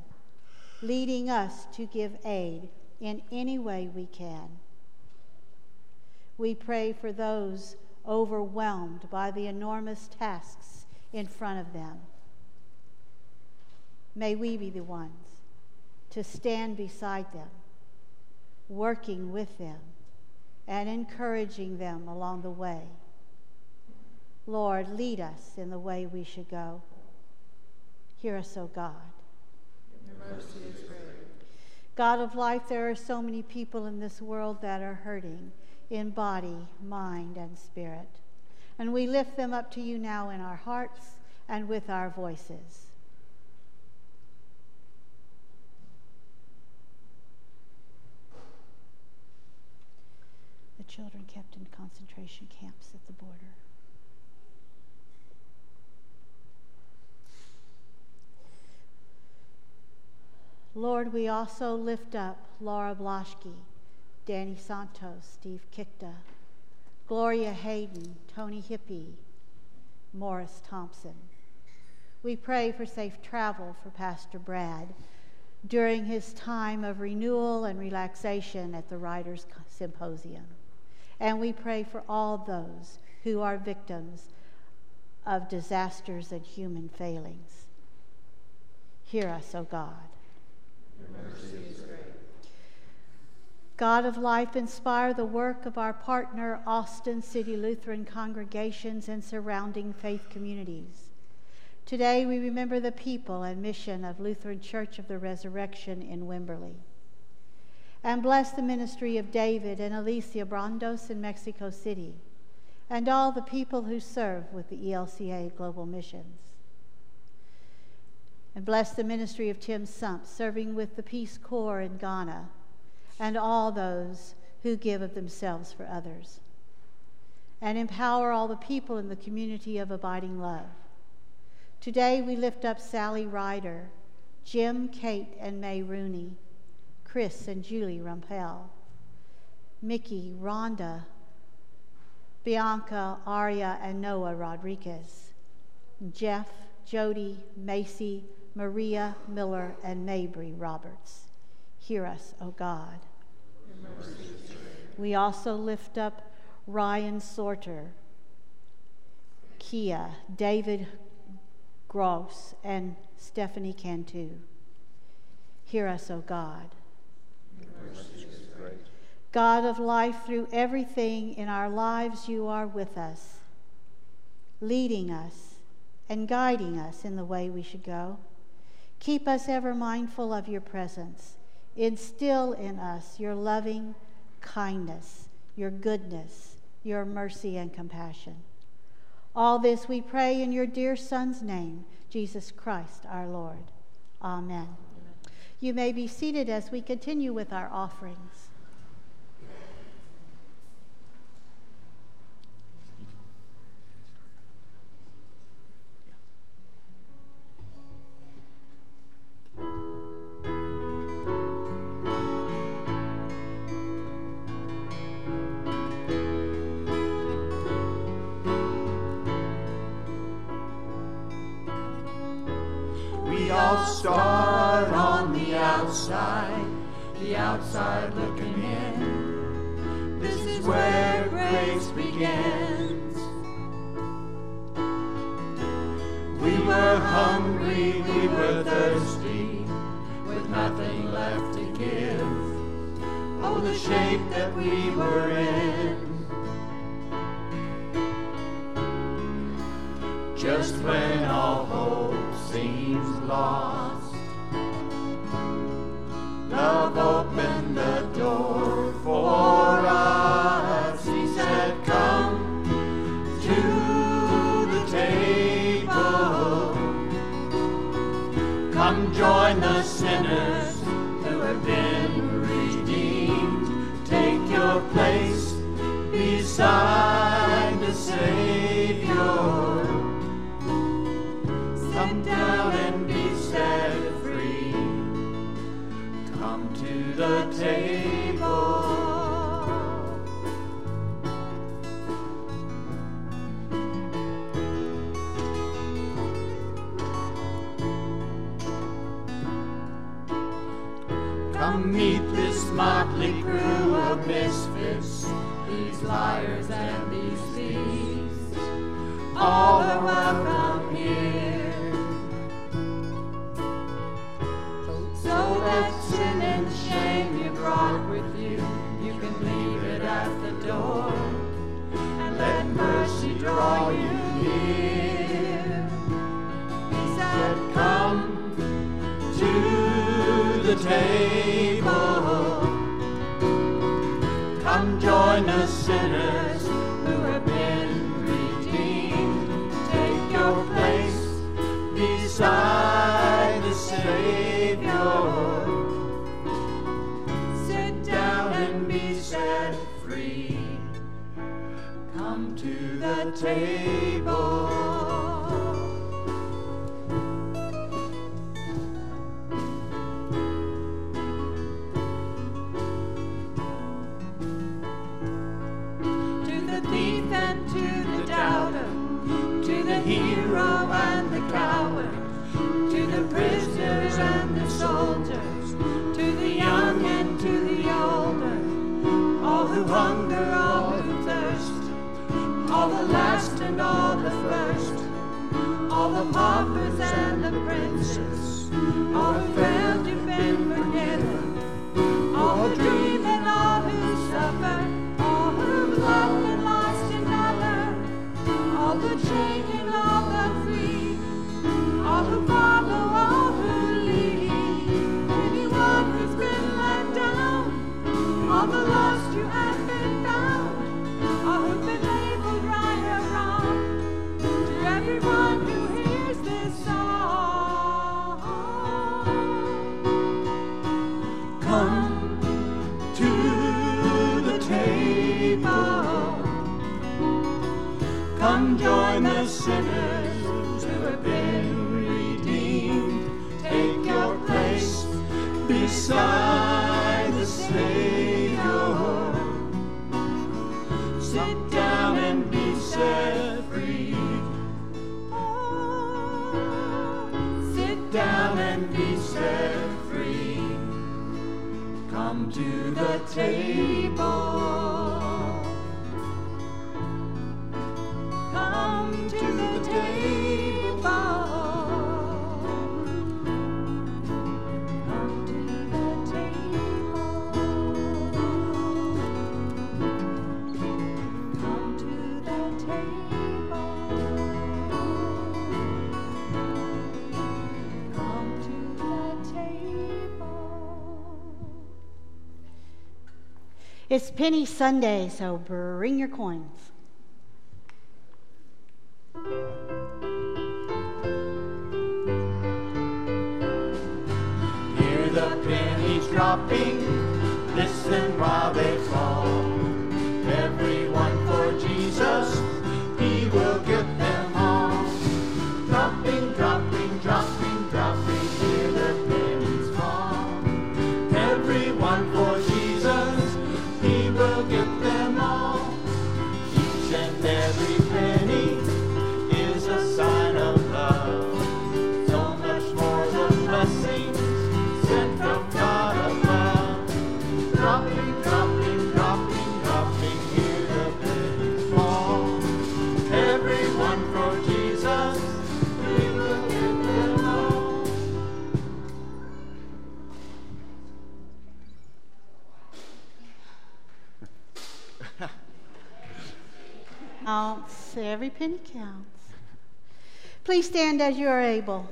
Speaker 3: leading us to give aid in any way we can. We pray for those overwhelmed by the enormous tasks in front of them. May we be the ones to stand beside them, working with them, and encouraging them along the way. Lord, lead us in the way we should go. Hear us, O God.
Speaker 2: Your mercy is great.
Speaker 3: God of life, there are so many people in this world that are hurting in body, mind, and spirit. And we lift them up to you now in our hearts and with our voices. The children kept in concentration camps at the border. Lord, we also lift up Laura Blaschke, Danny Santos, Steve Kikta, Gloria Hayden, Tony Hippie, Morris Thompson. We pray for safe travel for Pastor Brad during his time of renewal and relaxation at the Writers' Symposium. And we pray for all those who are victims of disasters and human failings. Hear us, O God.
Speaker 2: Your mercy is great.
Speaker 3: God of life, inspire the work of our partner Austin City Lutheran congregations and surrounding faith communities. Today we remember the people and mission of Lutheran Church of the Resurrection in Wimberley. And bless the ministry of David and Alicia Brandos in Mexico City, and all the people who serve with the ELCA Global Missions. And bless the ministry of Tim Sump, serving with the Peace Corps in Ghana, and all those who give of themselves for others. And empower all the people in the community of abiding love. Today we lift up Sally Ryder, Jim, Kate, and May Rooney, Chris and Julie Rumpel, Mickey, Rhonda, Bianca, Aria, and Noah Rodriguez, Jeff, Jody, Macy, Maria, Miller, and Mabry Roberts. Hear us, O God.
Speaker 2: Your mercy is great.
Speaker 3: We also lift up Ryan Sorter, Kia, David Gross, and Stephanie Cantu. Hear us, O God.
Speaker 2: Your mercy is great.
Speaker 3: God of life, through everything in our lives, you are with us, leading us and guiding us in the way we should go. Keep us ever mindful of your presence. Instill in us your loving kindness, your goodness, your mercy and compassion. All this we pray in your dear Son's name, Jesus Christ our Lord. Amen. You may be seated as we continue with our offerings.
Speaker 1: We all start on the outside looking in. This is where grace begins. We were hungry, we were thirsty, with nothing left to give. Oh, the shape that we were in. Just when all hope seems lost, love opened the door for us. He said, come to the table. Come join the sinners who have been redeemed. Take your place beside the Savior. Come down and be set free. Come to the table. Come meet this motley crew of misfits. These
Speaker 2: liars and these thieves, all are welcome here. So that sin and shame you brought with you, you can leave it at the door, and let mercy draw you near. He said, come to the table, come join the sinners who have been redeemed. Take your place beside the Savior. Sit down and be set free. Come to the table. Hero and the coward, to the prisoners and the soldiers, to the young and to the older, all who hunger, all who thirst, all the last and all the first, all the paupers and the princes, all who failed you've been forgiven, all who dream and all who suffer, all who've loved and lost another, all who change and all the free, all who follow, all who lead, anyone who's been let down, all the lost you have been found, all who've been labeled right or wrong, to everyone who hears this song, come to the table. Come join the sinners who have been redeemed. Take your place beside the Savior. Sit down and be set free. Sit down and be set free. Come to the table. Come to the table. Come to the table. Come to the table. Come to the table.
Speaker 3: It's Penny Sunday, so bring your coins.
Speaker 1: Hear the pennies dropping, listen while they fall. Everyone for Jesus, He will get them all. Dropping, dropping, dropping, dropping, hear the pennies fall. Everyone for Jesus, He will get them all. Each and every penny is a sign of love. So much more the blessings sent from God above. Dropping, dropping, dropping, dropping, hear the pennies fall. Everyone for Jesus, He will get them all.
Speaker 3: Counts. Every penny counts. Please stand as you are able.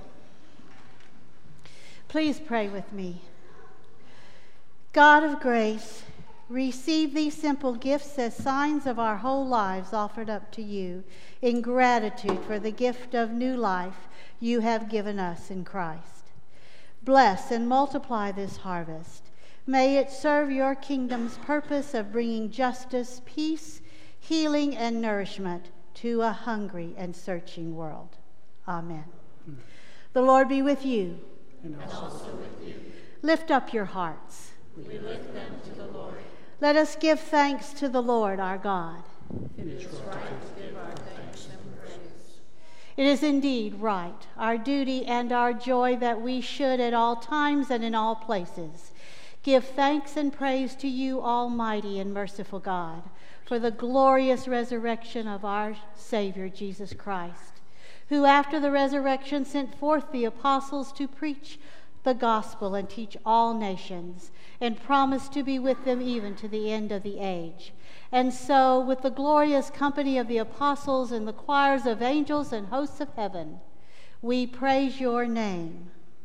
Speaker 3: Please pray with me. God of grace, receive these simple gifts as signs of our whole lives offered up to you in gratitude for the gift of new life you have given us in Christ. Bless and multiply this harvest. May it serve your kingdom's purpose of bringing justice, peace, healing, and nourishment to a hungry and searching world. Amen. The Lord be with you.
Speaker 2: And also with you.
Speaker 3: Lift up your hearts.
Speaker 2: We lift them to the Lord.
Speaker 3: Let us give thanks to the Lord our God.
Speaker 2: It is right to give our thanks and praise.
Speaker 3: It is indeed right, our duty and our joy, that we should at all times and in all places give thanks and praise to you, Almighty and merciful God. for the glorious resurrection of our Savior, Jesus Christ, who after the resurrection sent forth the apostles to preach the gospel and teach all nations, and promised to be with them even to the end of the age. And so, with the glorious company of the apostles and the choirs of angels and hosts of heaven, we praise your name.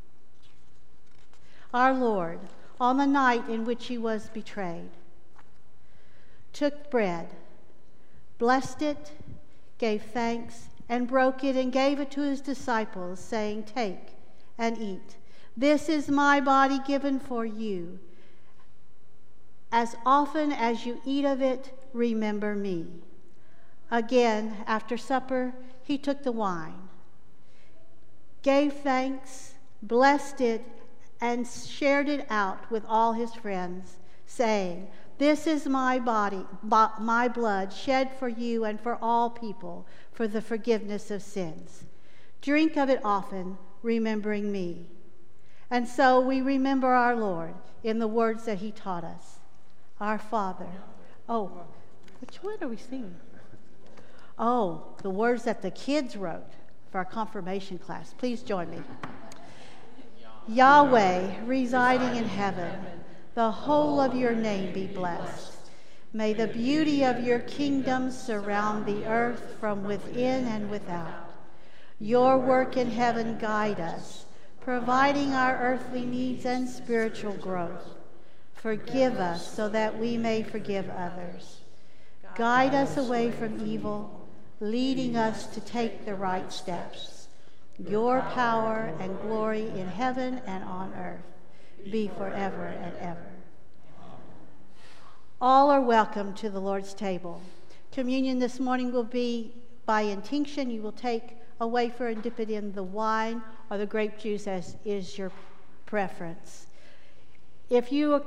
Speaker 3: Our Lord, on the night in which he was betrayed, took bread, blessed it, gave thanks, and broke it and gave it to his disciples, saying, "Take and eat. This is my body given for you. As often as you eat of it, remember me." Again, after supper, he took the wine, gave thanks, blessed it, and shared it out with all his friends, saying, "This is my body, my blood, shed for you and for all people for the forgiveness of sins. Drink of it often, remembering me." And so we remember our Lord in the words that he taught us. Our Father. Oh, which one are we singing? Oh, the words that the kids wrote for our confirmation class. Please join me. Yahweh, residing in heaven, the whole of your name be blessed. May the beauty of your kingdom surround the earth from within and without. Your work in heaven guide us, providing our earthly needs and spiritual growth. Forgive us so that we may forgive others. Guide us away from evil, leading us to take the right steps. Your power and glory in heaven and on earth be forever and ever. All are welcome to the Lord's table. Communion this morning will be by intinction. You will take a wafer and dip it in the wine or the grape juice, as is your preference. If you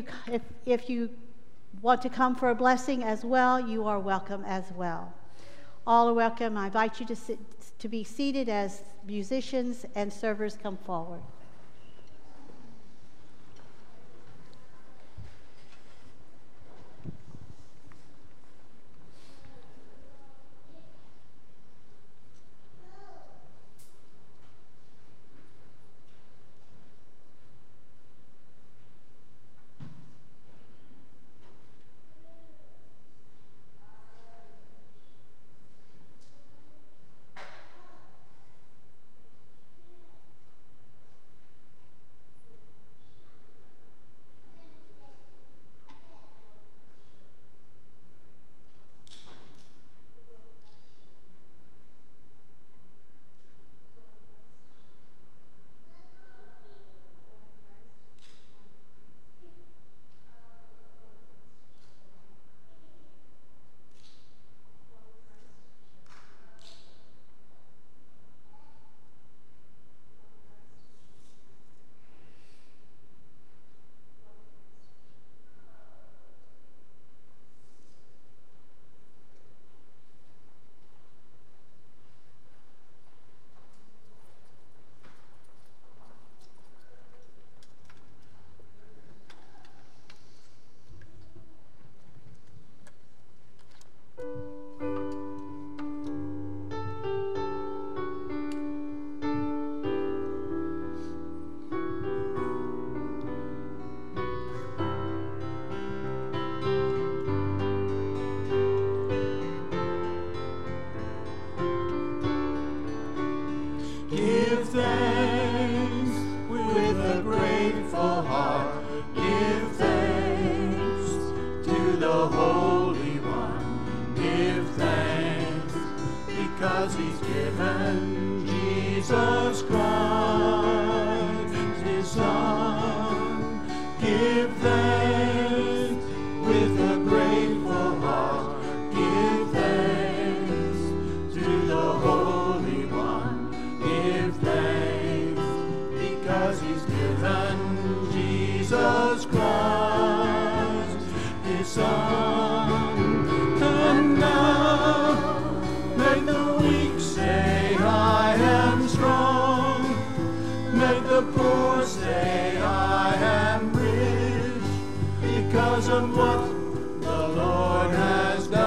Speaker 3: want to come for a blessing as well, you are welcome as well. All are welcome. I invite you to be seated as musicians and servers come forward.
Speaker 1: Of what the Lord has done.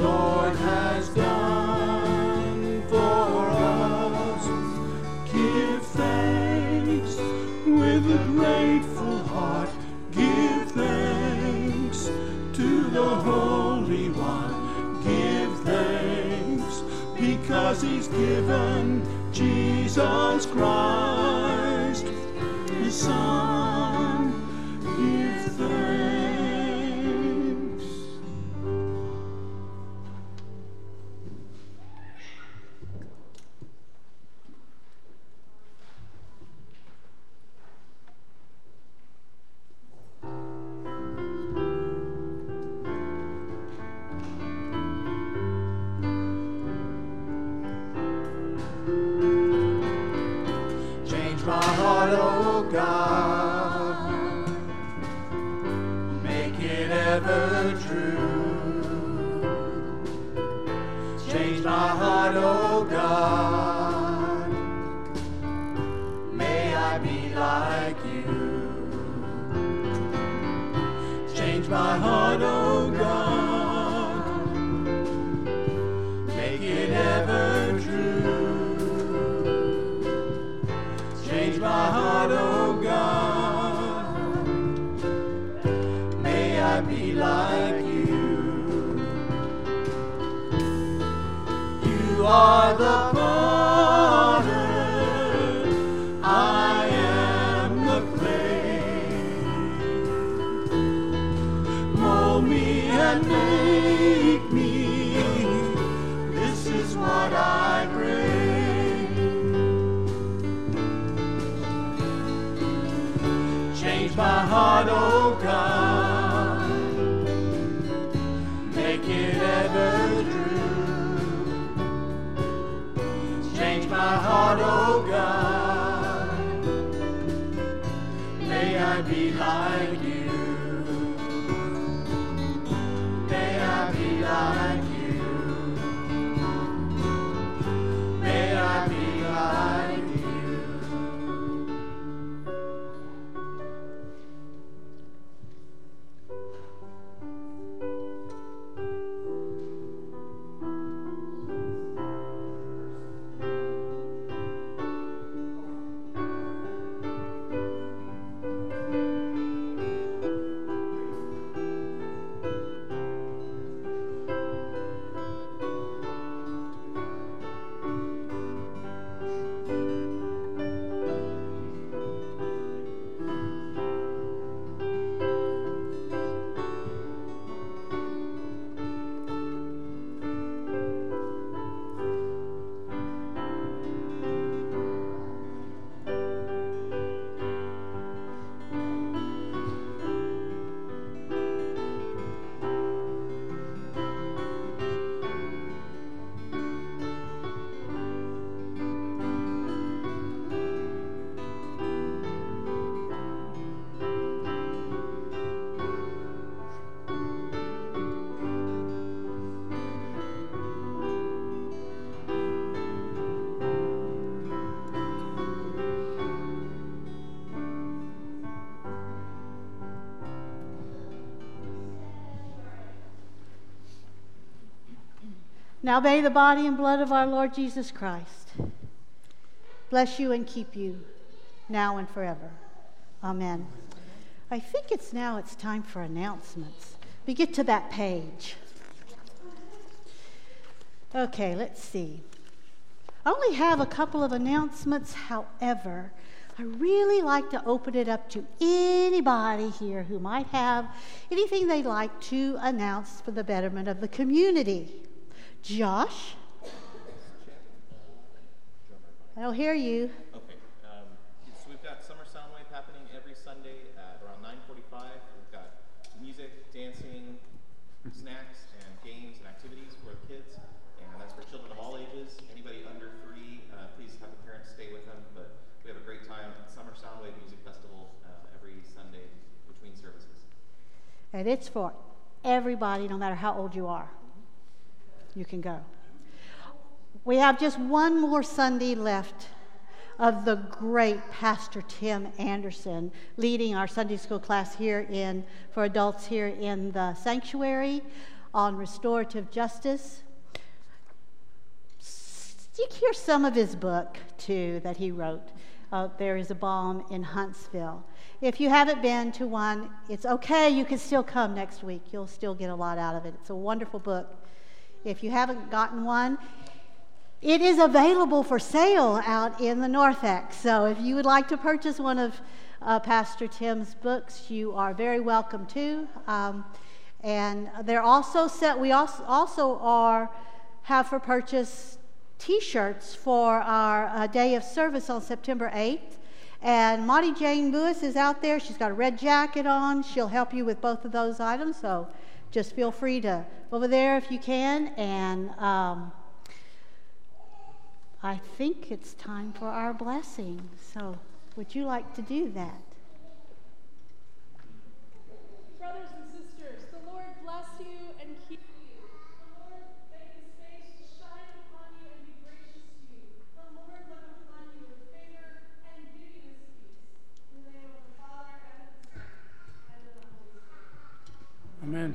Speaker 1: Lord has done for us. Give thanks with a grateful heart. Give thanks to the Holy One. Give thanks because He's given Jesus Christ, His Son. Give thanks. Change my heart, oh God, make it ever true. Change my heart, oh God, may I be like you. Change my heart, oh God, make it ever true. Change my heart, oh God, may I be like you. You are the potter, I am the clay. Mold me and make me, this is what I pray. Change my heart, oh God, make it ever true. Change my heart, oh God, may I be like you. May I be like you. May I be like you.
Speaker 3: Now may the body and blood of our Lord Jesus Christ bless you and keep you now and forever. Amen. I think it's time for announcements. We get to that page. Okay, let's see. I only have a couple of announcements. However, I really like to open it up to anybody here who might have anything they'd like to announce for the betterment of the community. Josh? I don't hear you.
Speaker 7: Okay. So we've got Summer Soundwave happening every Sunday at around 9:45. We've got music, dancing, snacks, and games and activities for the kids. And that's for children of all ages. Anybody under 3, please have the parents stay with them. But we have a great time at Summer Soundwave Music Festival every Sunday between services.
Speaker 3: And it's for everybody, no matter how old you are. You can go. We have just one more Sunday left of the great Pastor Tim Anderson leading our Sunday school class here for adults here in the sanctuary. on restorative justice. Here's some of his book, too, that he wrote. There is a Balm in Huntsville. If you haven't been to one, it's okay. You can still come next week. You'll still get a lot out of it. It's a wonderful book. If you haven't gotten one, it is available for sale out in the Narthex. So if you would like to purchase one of Pastor Tim's books, you are very welcome to. And they're also we also have for purchase T-shirts for our day of service on September 8th. And Monty Jane Lewis is out there. She's got a red jacket on. She'll help you with both of those items. So just feel free to over there if you can. And I think it's time for our blessing. So would you like to do that?
Speaker 5: Brothers and sisters, the Lord bless you and keep you. The Lord make his face to shine upon you and be gracious to you. The Lord look upon you with favor and give you his peace. In the name of the Father, and of the Son, and of the Holy Spirit.
Speaker 1: Amen.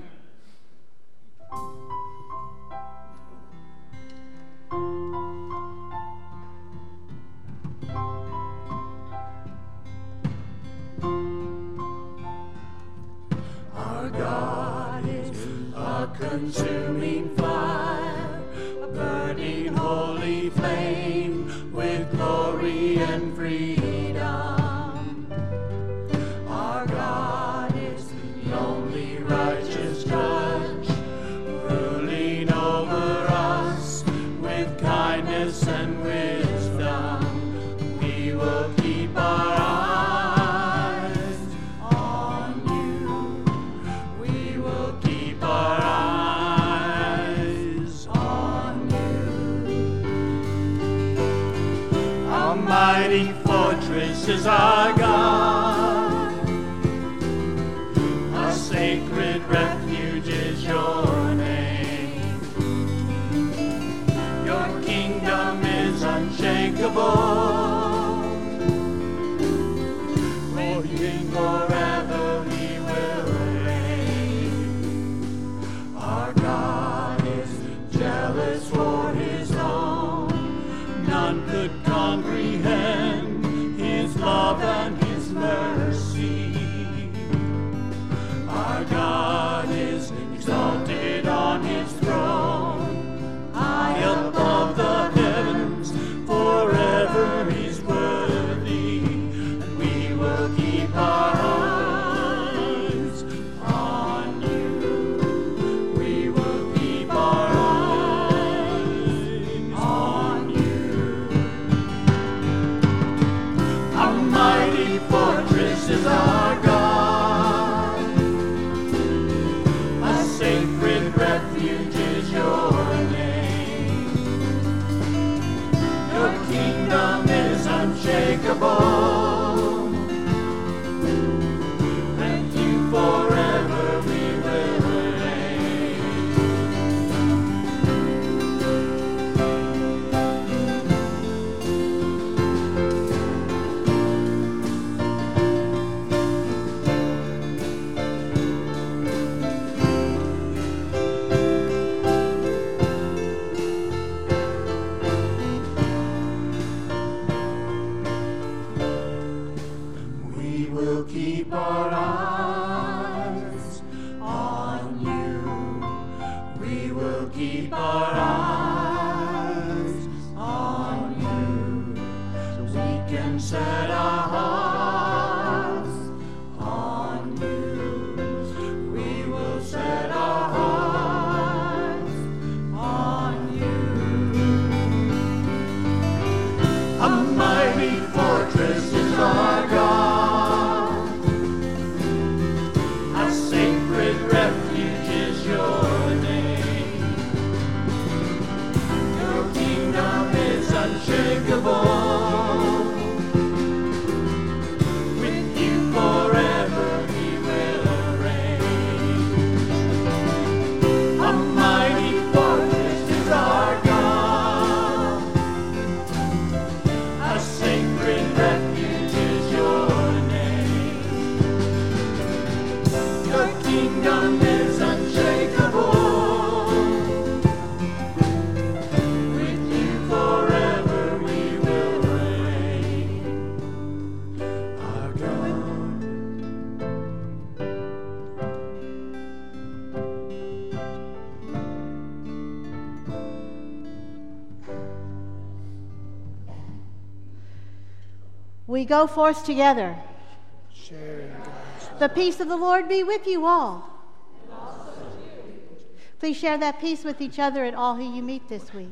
Speaker 1: Our God is a consuming fire, a burning holy flame with glory and freedom. Our God is the only righteous judge, ruling over us with kindness and wisdom. We will keep our eyes on you. We will keep our eyes on you. A mighty fortress is our God. A sacred refuge is your name. Your kingdom is unshakable. Living forever he will reign. Our God is jealous for his own. None could comprehend his love and his mercy. Our God is exalted on his throne, high above the heavens, forever he's worthy, and we will keep our eyes on you. We will keep our eyes on you. A mighty fortress is our God. A sacred refuge is your name. Your kingdom is unshakable. And you forever we will reign. We will keep our eyes on you. We will keep our eyes on you. So we can set our hearts on you. We will set our hearts on you. A mighty fortress is our God. A sacred refuge is your name.
Speaker 3: we go forth together. The peace of the Lord be with you all. Please share that peace with each other and all who you meet this week.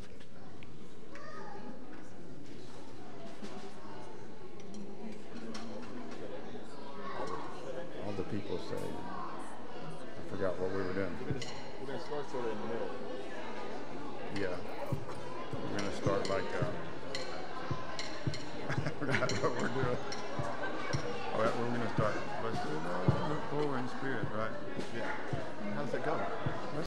Speaker 8: All the people say, I forgot what we were doing.
Speaker 7: We're going to start sort of in the middle.
Speaker 8: Yeah. We're going to start like, I forgot what we're doing. Oh, yeah, we're going to start. Let's do the poor in spirit, right?
Speaker 7: Yeah. How does it go?